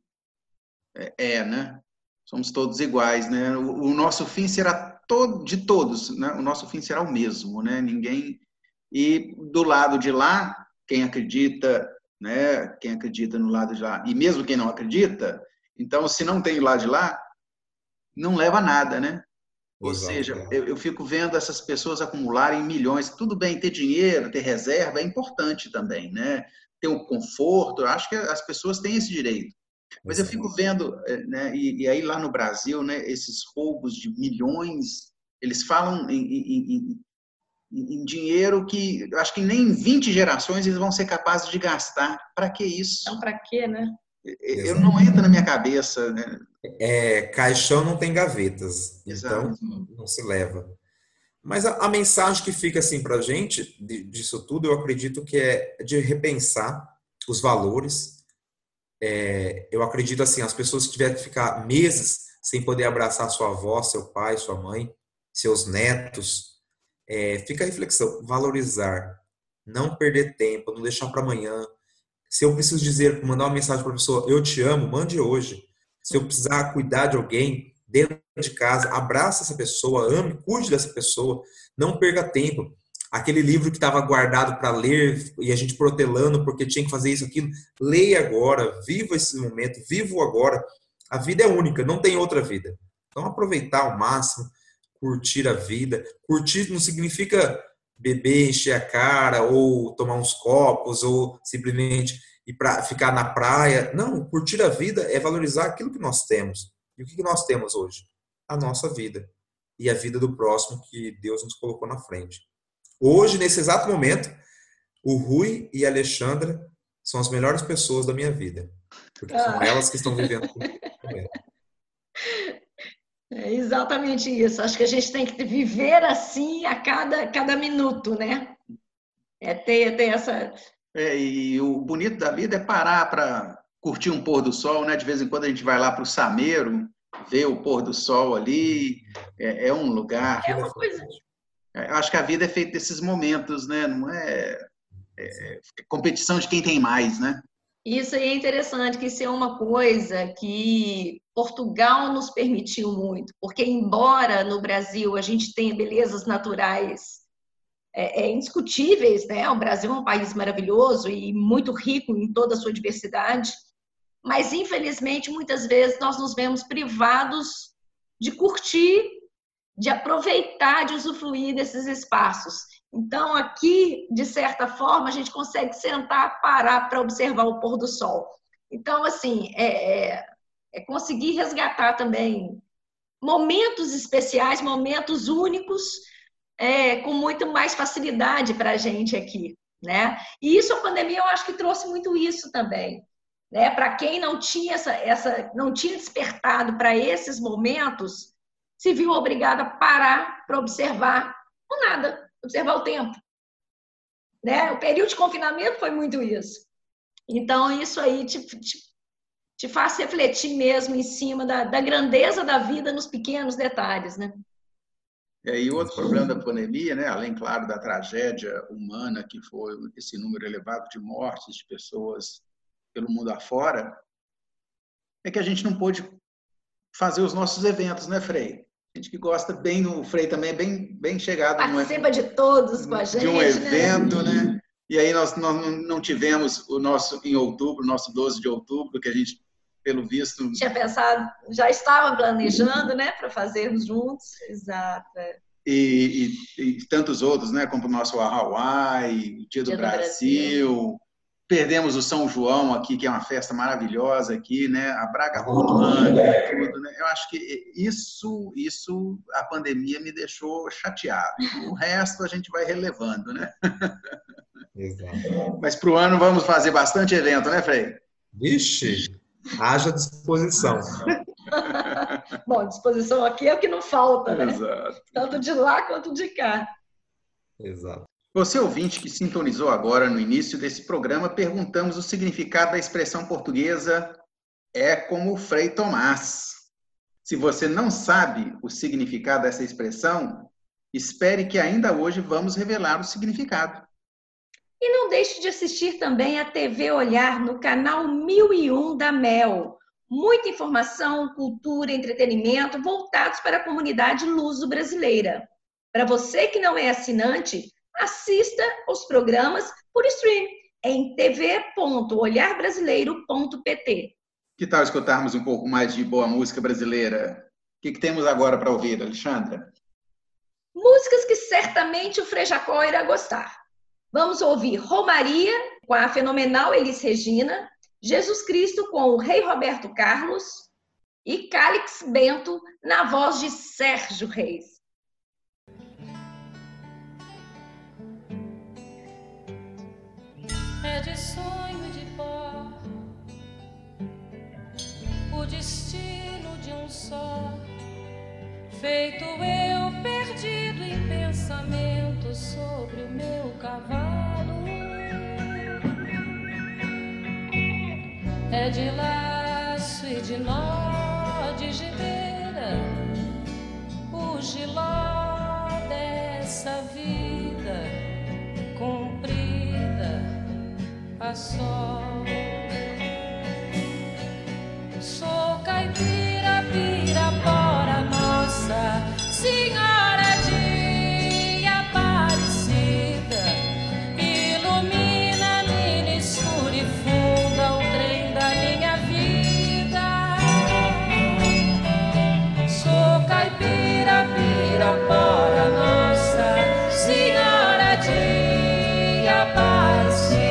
né? Somos todos iguais, né? O nosso fim será de todos, né? O nosso fim será o mesmo, né? Ninguém... E do lado de lá, quem acredita, né? Quem acredita no lado de lá, e mesmo quem não acredita, então, se não tem o lado de lá, não leva a nada, né? Ou seja, eu fico vendo essas pessoas acumularem milhões. Tudo bem, ter dinheiro, ter reserva é importante também, né? ter um conforto. Eu acho que as pessoas têm esse direito. Mas eu fico vendo, né, e aí lá no Brasil, né, esses roubos de milhões, eles falam em dinheiro que eu acho que nem em 20 gerações eles vão ser capazes de gastar. Para que isso? Então, para quê, né? Eu não entra na minha cabeça, né? Caixão não tem gavetas, então Exato. não se leva. Mas a mensagem que fica assim para a gente disso tudo, eu acredito que é de repensar os valores. Eu acredito assim, as pessoas que tiverem que ficar meses sem poder abraçar sua avó, seu pai, sua mãe, seus netos, fica a reflexão, valorizar, não perder tempo, não deixar para amanhã. Se eu preciso mandar uma mensagem para a pessoa, eu te amo, mande hoje. Se eu precisar cuidar de alguém dentro de casa, abraça essa pessoa, ame, cuide dessa pessoa, não perca tempo. Aquele livro que estava guardado para ler e a gente protelando porque tinha que fazer isso, aquilo, leia agora, viva esse momento, viva o agora. A vida é única, não tem outra vida. Então aproveitar ao máximo, curtir a vida. Curtir não significa beber, encher a cara, ou tomar uns copos, ou simplesmente ir para ficar na praia. Não, curtir a vida é valorizar aquilo que nós temos. E o que nós temos hoje? A nossa vida. E a vida do próximo que Deus nos colocou na frente. Hoje, nesse exato momento, o Rui e a Alexandra são as melhores pessoas da minha vida. Porque são elas que estão vivendo comigo. É exatamente isso. Acho que a gente tem que viver assim a cada minuto, né? Ter essa... E o bonito da vida é parar para curtir um pôr do sol, né? De vez em quando a gente vai lá para o Sameiro, ver o pôr do sol ali. É um lugar... É uma coisa... Eu acho que a vida é feita desses momentos, né? Não é competição de quem tem mais, né? Isso aí é interessante, que isso é uma coisa que Portugal nos permitiu muito, porque embora no Brasil a gente tenha belezas naturais indiscutíveis, né? O Brasil é um país maravilhoso e muito rico em toda a sua diversidade, mas infelizmente muitas vezes nós nos vemos privados de curtir, de aproveitar, de usufruir desses espaços. Então, aqui, de certa forma, a gente consegue sentar, parar para observar o pôr do sol. Então, assim, conseguir resgatar também momentos especiais, momentos únicos, com muito mais facilidade para a gente aqui, né? E isso, a pandemia, eu acho que trouxe muito isso também, né? Para quem não tinha não tinha despertado para esses momentos, se viu obrigada a parar para observar o nada, observar o tempo. Né? O período de confinamento foi muito isso. Então, isso aí te faz refletir mesmo em cima da grandeza da vida nos pequenos detalhes. Né? E outro problema da pandemia, né? Além, claro, da tragédia humana, que foi esse número elevado de mortes de pessoas pelo mundo afora, é que a gente não pôde fazer os nossos eventos, né, Frei? A gente que gosta bem, o Frei também é bem chegado. Participa de todos com a gente. De um evento, né? E aí nós não tivemos o nosso, em outubro, nosso 12 de outubro, que a gente, pelo visto... Tinha pensado, já estava planejando, né, para fazermos juntos. Exato. E tantos outros, né, como o nosso Hawaii, o Dia do Brasil. Perdemos o São João aqui, que é uma festa maravilhosa aqui, né? A Braga Romana, tudo, né? Eu acho que isso a pandemia me deixou chateado. O resto a gente vai relevando, né? Exato. Mas para o ano vamos fazer bastante evento, né, Frei? Vixe, haja disposição. Bom, disposição aqui é o que não falta, né? Exato. Tanto de lá quanto de cá. Exato. Você, ouvinte que sintonizou agora no início desse programa, perguntamos o significado da expressão portuguesa "é como o Frei Tomás". Se você não sabe o significado dessa expressão, espere que ainda hoje vamos revelar o significado. E não deixe de assistir também a TV Olhar no canal 1001 da MEL. Muita informação, cultura, entretenimento voltados para a comunidade luso-brasileira. Para você que não é assinante, assista os programas por stream em tv.olharbrasileiro.pt. Que tal escutarmos um pouco mais de boa música brasileira? O que temos agora para ouvir, Alexandra? Músicas que certamente o Frei Jacó irá gostar. Vamos ouvir Romaria, com a fenomenal Elis Regina, Jesus Cristo, com o Rei Roberto Carlos, e Cálix Bento, na voz de Sérgio Reis. É de sonho de pó, o destino de um só, feito eu perdido em pensamento sobre o meu cavalo. É de laço e de nó de gibeira, o giló dessa vida comprida a sol. Sou caipira, pirapora, Nossa Senhora de Aparecida, ilumina-me no escuro e funda o trem da minha vida. Sou caipira, pirapora, Nossa Senhora de Aparecida,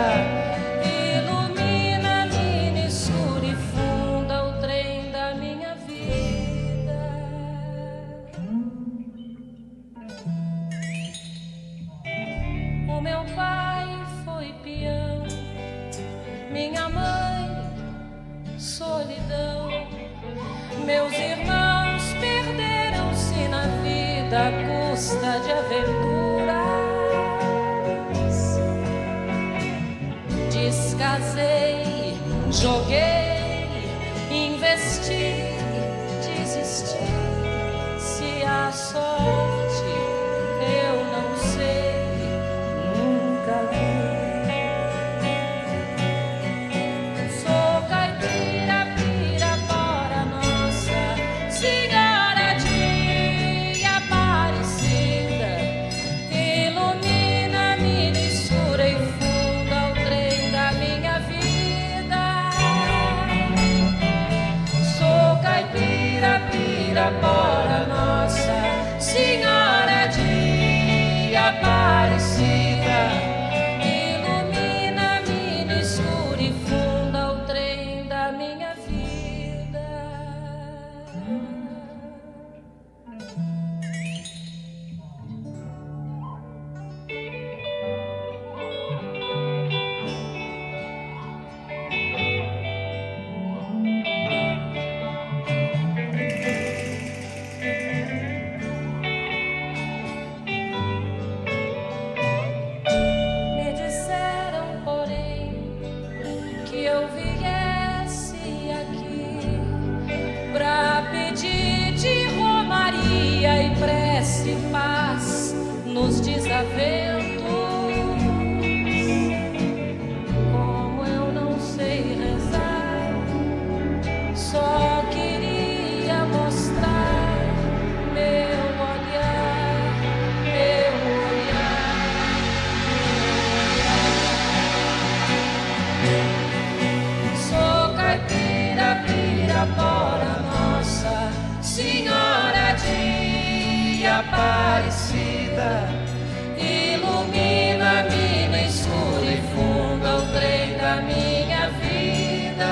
ilumina-me no escuro e funda o trem da minha vida. O meu pai foi peão, minha mãe solidão, meus irmãos perderam-se na vida à custa de aventuras. Descasei, joguei, investi, desisti. Se há sorte, eu não sei, nunca vi. Sou caipira, pirapora, Nossa Senhora de Aparecida, ilumina-me no escuro e funda o trem da minha vida. Sou caipira, pirapora, Nossa Senhora de Aparecida, ilumina-me no escuro e funda o trem da minha vida. Me disseram, porém, que eu viesse aqui pra pedir de romaria e prece e paz nos desaventos. Como eu não sei rezar, só queria mostrar meu olhar, meu olhar. Sou caipira, pirapora, Nossa Senhora de Aparecida, ilumina-me no escuro e funda o trem da minha vida.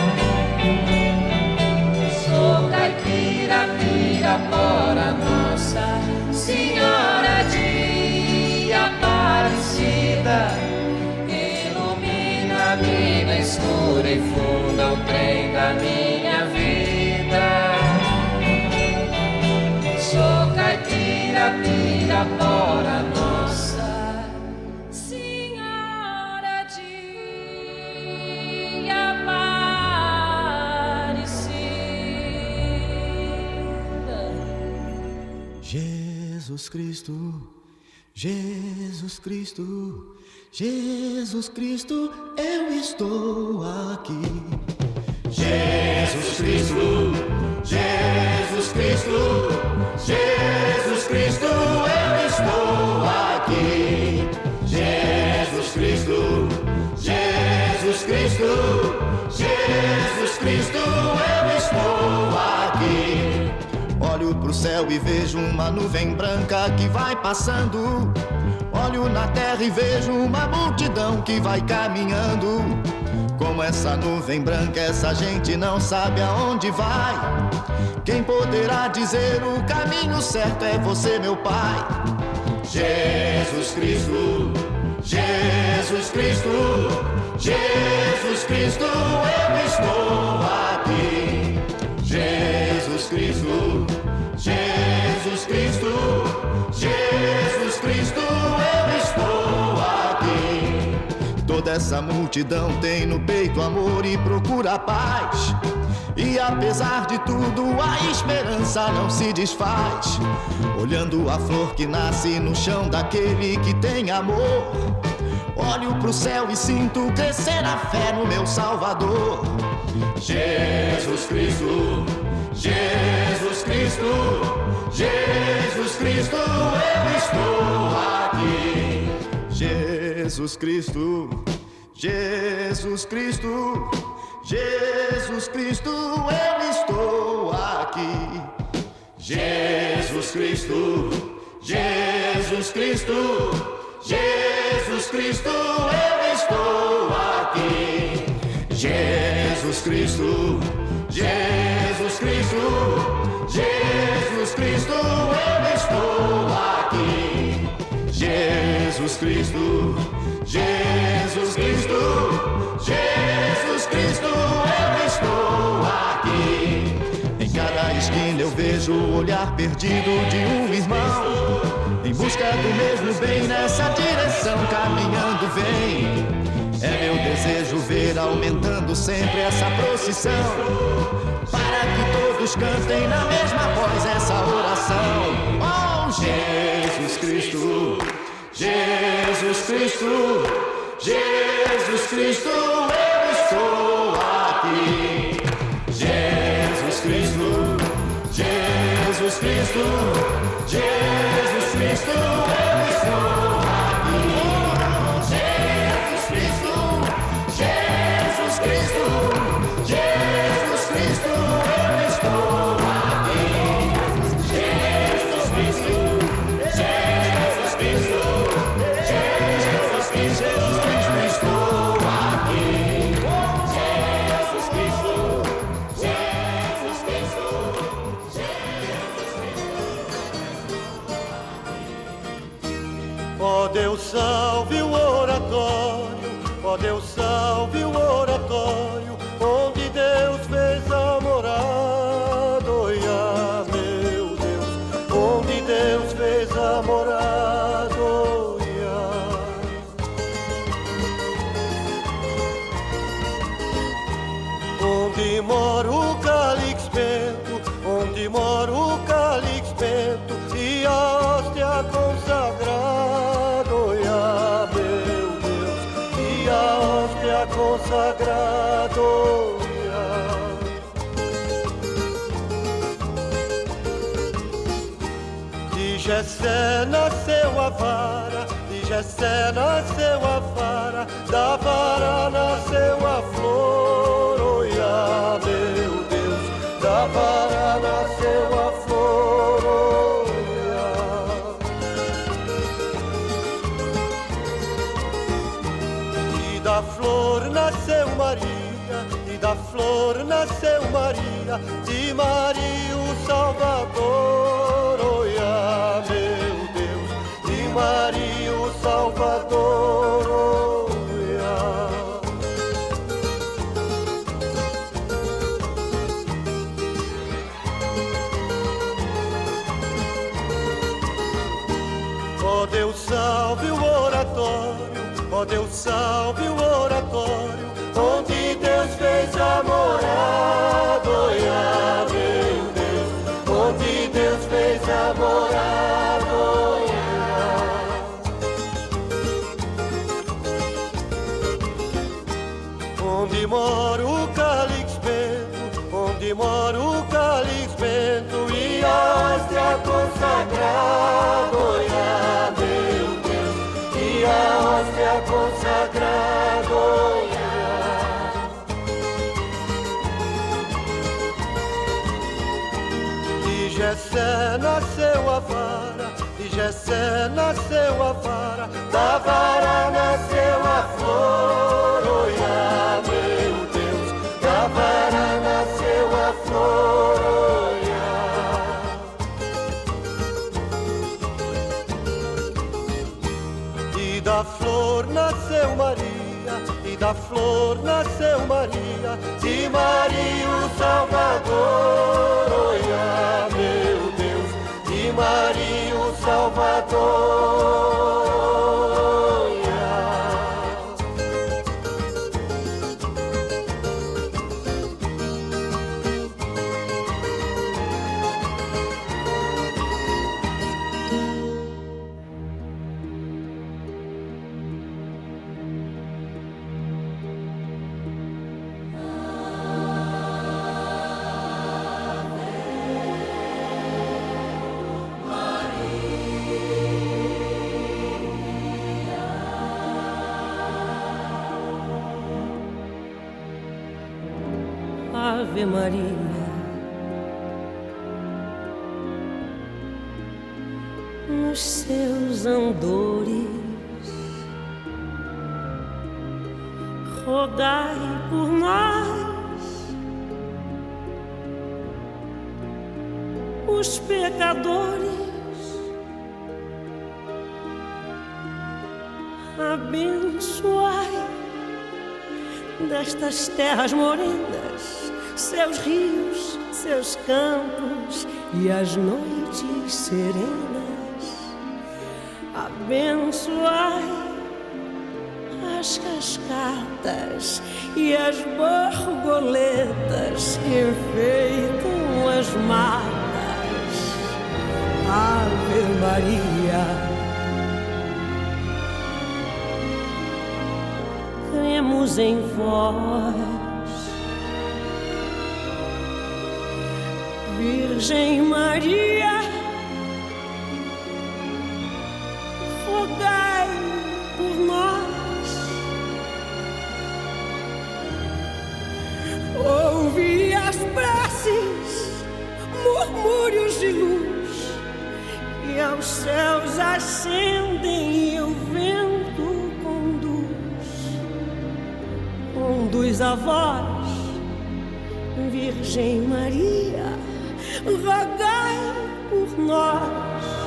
Sou caipira, pirapora, Nossa Senhora de Aparecida, ilumina-me no escuro e funda o trem da minha vida. Sou caipira, pirapora, Nossa Senhora de Aparecida. Jesus Cristo, Jesus Cristo, Jesus Cristo, eu estou aqui. Jesus Cristo, Jesus Cristo, Jesus Cristo, eu estou aqui. Jesus Cristo, Jesus Cristo, Jesus Cristo, eu estou aqui. Olho pro céu e vejo uma nuvem branca que vai passando. Olho na terra e vejo uma multidão que vai caminhando. Como essa nuvem branca, essa gente não sabe aonde vai. Quem poderá dizer o caminho certo é você, meu Pai. Jesus Cristo, Jesus Cristo, Jesus Cristo, eu estou aqui. Jesus Cristo, Jesus Cristo, Jesus Cristo, eu estou aqui. Toda essa multidão tem no peito amor e procura paz. E apesar de tudo, a esperança não se desfaz. Olhando a flor que nasce no chão daquele que tem amor, olho pro céu e sinto crescer a fé no meu Salvador. Jesus Cristo, Jesus Cristo, Jesus Cristo, eu estou aqui. Jesus Cristo, Jesus Cristo, Jesus Cristo, eu estou aqui. Jesus Cristo, Jesus Cristo, Jesus Cristo, eu estou aqui. Jesus Cristo, Jesus Cristo, Jesus Cristo, eu estou aqui. Jesus Cristo, Jesus Cristo, Jesus Cristo, eu estou aqui. Em cada esquina eu vejo o olhar perdido de um irmão, em busca do mesmo bem, nessa direção caminhando vem. É meu desejo ver aumentando sempre essa procissão, para que todos cantem na mesma voz essa oração. Oh, Jesus Cristo, Jesus Cristo, Jesus Cristo, eu estou aqui. Jesus Cristo, Jesus Cristo, Jesus Cristo, eu estou aqui. Jesus Cristo, Jesus Cristo, Jesus Cristo, eu estou aqui. Jesus Cristo, Jesus Cristo, Jesus Cristo, eu estou aqui. Jesus Cristo, Jesus Cristo, Ó Deus, salve o oratório, ó Deus, salve o oratório, onde Deus fez a morada, oia, meu Deus, onde Deus fez a morada, oia. Onde mora o Calix Bento, onde mora o Calix Bento, e a hóstia consagrada, oia, meu Deus, e a hóstia consagrada, oia. De Jessé nasceu a vara, de Jessé nasceu a vara, da vara nasceu a flor, oia, meu Deus, da vara nasceu a flor, oia. E da flor nasceu Maria, e da flor nasceu Maria, de Maria o Salvador, oia, meu Deus, de Maria o Salvador, oia. Ó Deus, salve o oratório, ó Deus, salve o oratório, onde Deus fez a morada, oia, meu Deus, onde Deus fez a morada, oia. Onde mora o Calix Bento, onde mora o Calix Bento, e a hóstia consagrada, oia, meu Deus, e a hóstia consagrada, oia. De Jessé nasceu a vara, de Jessé nasceu a vara, da vara nasceu a flor, oiá, meu Deus, da vara nasceu a flor, oiá. E da flor nasceu Maria, e da flor nasceu Maria, de Maria o Salvador, oiá, meu Deus, de Maria o Salvador. Ave Maria, nos seus andores, rogai por nós, os pecadores, abençoai destas terras morenas seus rios, seus campos e as noites serenas. Abençoai as cascatas e as borboletas que enfeitam as matas. Ave Maria, cremos em vós, Virgem Maria, rogai por nós. Ouvi as preces, murmúrios de luz, que aos céus ascendem e o vento conduz a vós, Virgem Maria, rogai por nós.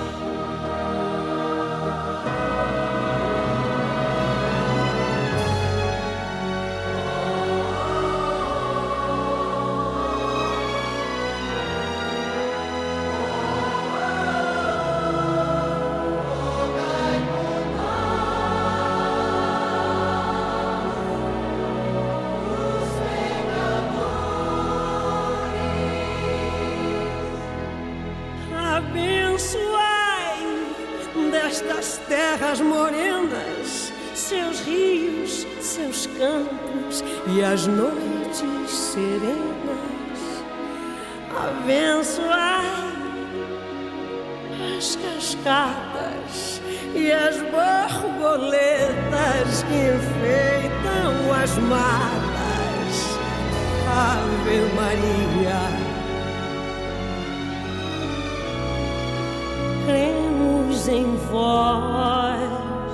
Destas terras morenas, seus rios, seus campos e as noites serenas. Abençoai as cascatas e as borboletas que enfeitam as matas. Ave Maria, cremos em vós,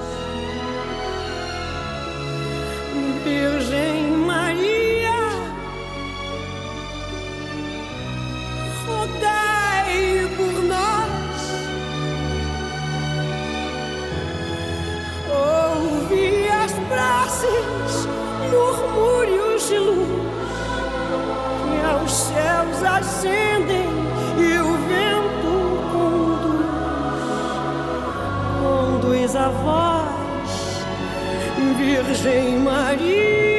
Virgem Maria, rogai por nós. Ouvi as preces, murmúrios de luz, que aos céus ascendem e o vento conduz a vós, Virgem Maria.